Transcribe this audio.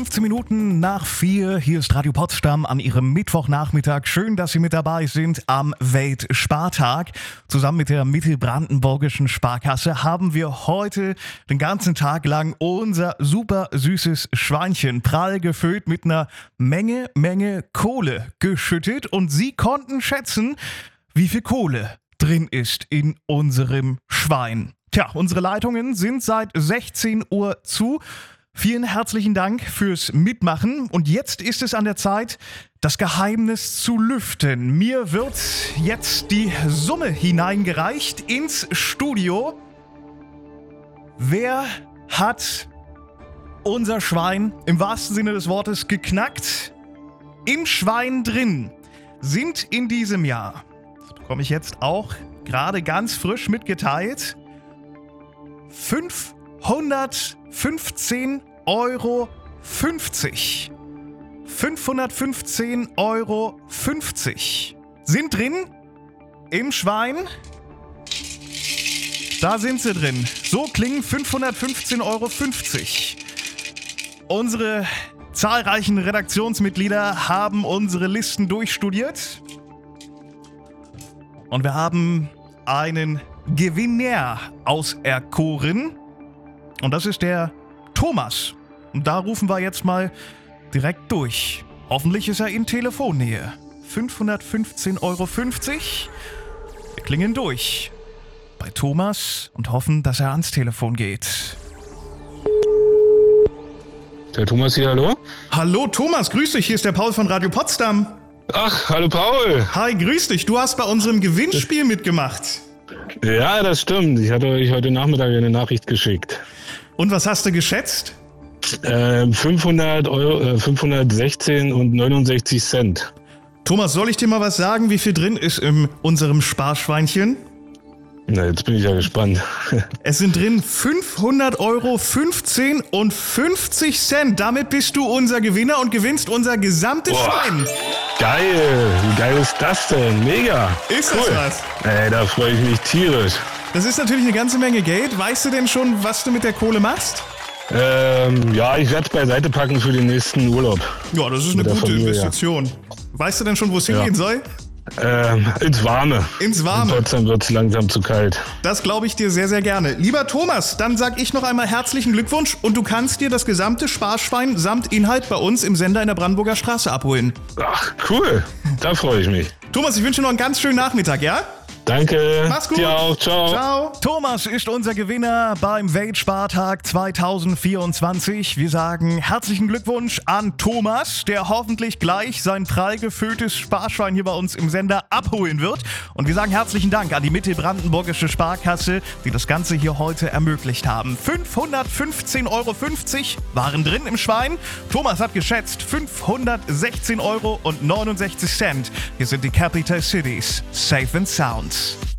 15 Minuten nach 4. Hier ist Radio Potsdam an Ihrem Mittwochnachmittag. Schön, dass Sie mit dabei sind am Weltspartag. Zusammen mit der Mittelbrandenburgischen Sparkasse haben wir heute den ganzen Tag lang unser super süßes Schweinchen prall gefüllt mit einer Menge Kohle geschüttet. Und Sie konnten schätzen, wie viel Kohle drin ist in unserem Schwein. Tja, unsere Leitungen sind seit 16 Uhr zu. Vielen herzlichen Dank fürs Mitmachen. Und jetzt ist es an der Zeit, das Geheimnis zu lüften. Mir wird jetzt die Summe hineingereicht ins Studio. Wer hat unser Schwein im wahrsten Sinne des Wortes geknackt? Im Schwein drin sind in diesem Jahr, das bekomme ich jetzt auch gerade ganz frisch mitgeteilt, 515,50 Euro. 515,50 Euro sind drin im Schwein. Da sind sie drin. So klingen 515,50 Euro. Unsere zahlreichen Redaktionsmitglieder haben unsere Listen durchstudiert. Und wir haben einen Gewinner auserkoren. Und das ist der Thomas. Und da rufen wir jetzt mal direkt durch. Hoffentlich ist er in Telefonnähe. 515,50 Euro. Wir klingen durch bei Thomas und hoffen, dass er ans Telefon geht. Der Thomas hier, hallo? Hallo Thomas, grüß dich. Hier ist der Paul von Radio Potsdam. Ach, hallo Paul. Hi, grüß dich. Du hast bei unserem Gewinnspiel mitgemacht. Ja, das stimmt. Ich hatte euch heute Nachmittag eine Nachricht geschickt. Und was hast du geschätzt? 500 Euro, 516 und 69 Cent. Thomas, soll ich dir mal was sagen, wie viel drin ist in unserem Sparschweinchen? Na, jetzt bin ich ja gespannt. Es sind drin 500,15 Euro und 50 Cent. Damit bist du unser Gewinner und gewinnst unser gesamtes Schwein. Geil. Wie geil ist das denn? Mega. Ist cool. Das was? Ey, da freue ich mich tierisch. Das ist natürlich eine ganze Menge Geld. Weißt du denn schon, was du mit der Kohle machst? Ja, ich werde es beiseite packen für den nächsten Urlaub. Ja, das ist eine gute Familie, Investition. Ja. Weißt du denn schon, wo es hingehen soll? Ins Warme. Ins Warme. In Potsdam wird es langsam zu kalt. Das glaube ich dir sehr, sehr gerne. Lieber Thomas, dann sag ich noch einmal herzlichen Glückwunsch und du kannst dir das gesamte Sparschwein samt Inhalt bei uns im Sender in der Brandenburger Straße abholen. Ach, cool. Da freue ich mich. Thomas, ich wünsche dir noch einen ganz schönen Nachmittag, ja? Danke. Mach's gut. Dir auch. Ciao. Ciao. Thomas ist unser Gewinner beim Weltspartag 2024. Wir sagen herzlichen Glückwunsch an Thomas, der hoffentlich gleich sein prall gefülltes Sparschwein hier bei uns im Sender abholen wird. Und wir sagen herzlichen Dank an die Mittelbrandenburgische Sparkasse, die das Ganze hier heute ermöglicht haben. 515,50 Euro waren drin im Schwein. Thomas hat geschätzt 516,69 Euro. Hier sind die Capital Cities. Safe and Sound.